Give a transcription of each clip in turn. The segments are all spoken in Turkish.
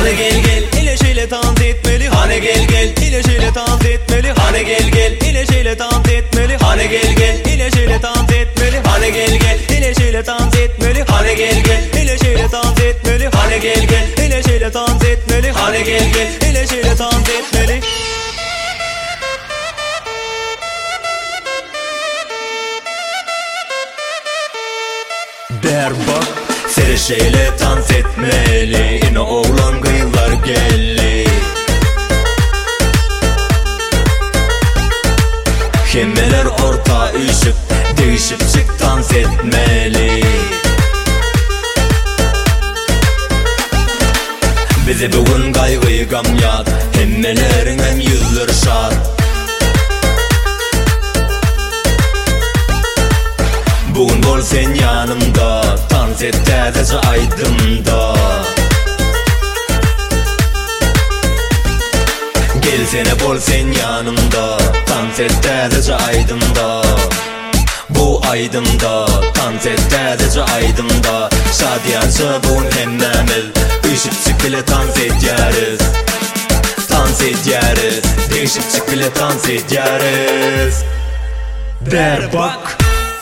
Hani gel gel ile şeyle dans etmeli. Hani gel gel ile şeyle dans etmeli. Hani gel gel ile şeyle dans etmeli. Hani gel gel ile şeyle dans etmeli. Hani gel gel ile şeyle dans etmeli. Hani gel gel ile şeyle dans etmeli. Hani gel gel ile şeyle dans etmeli. Hani gel gel ile şeyle dans etmeli. Der bak serişeyle dans etmeli. Yine oğlan kıyılar gelli. Hemmeler orta üşüp değişip çık dans etmeli. Bize bugün kaygıyı gam yat. Hemmelerin hem yüzleri şad. Bugün bol sen yanımda. Dans et tezece aydımda. Gelsene bol sen yanımda. Dans et tezece aydımda. Bu aydımda. Dans et tezece aydımda. Şadiyança bugün hemmemiz. Değişip çık bile dans ederiz. Dans ederiz. Değişip çık bile dans ederiz. Der bak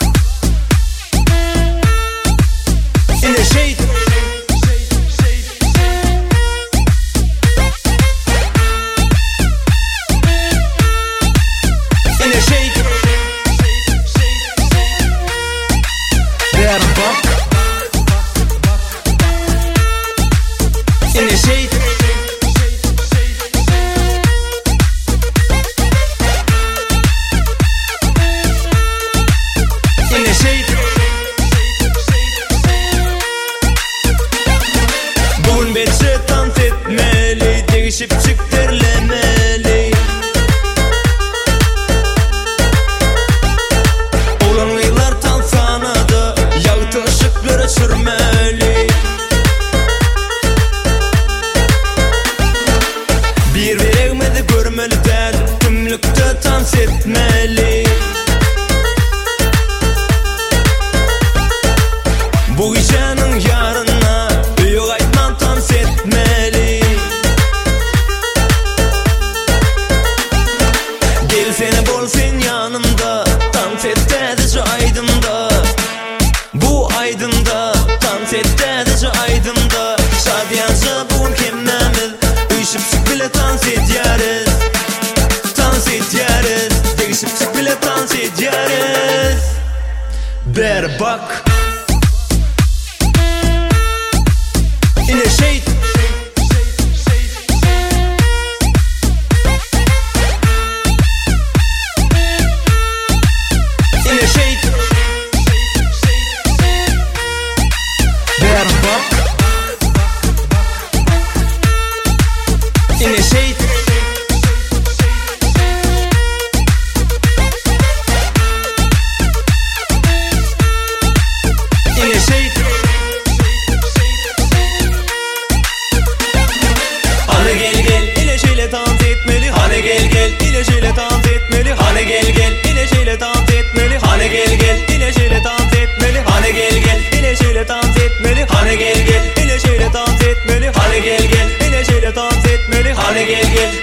in the shade. In the shade. There bak. In the shade. In the shade. Bugün bence dans etmeli. Değişip çık derlemeli. Olan yıllar tam sanadı. Yaktı ışıkları sürmeli. Bir veremedi görmeliden. Tümlükte dans etmeli. Bu gecenin yarına büyük aytman dans etmeli. Gelsene bol sen yanımda. Dans et tezece aydımda. Bu aydımda. Dans et tezece aydımda. Şadiyanca bugün hemmemiz. Değişip çık bile dans ederiz. Dans ederiz. Değişip çık bile dans ederiz. Der bak in the shade. In the shade. Der bak in the shade. In the shade. Hani gel gel ile şeyle dans etmeli. Hani gel gel ile şeyle dans etmeli. Hani gel gel ile şeyle dans etmeli. Hani gel gel ile şeyle dans etmeli. Hani gel gel ile şeyle dans etmeli. Hani gel gel ile şeyle dans etmeli. Hani gel gel ile şeyle dans etmeli. Hani gel gel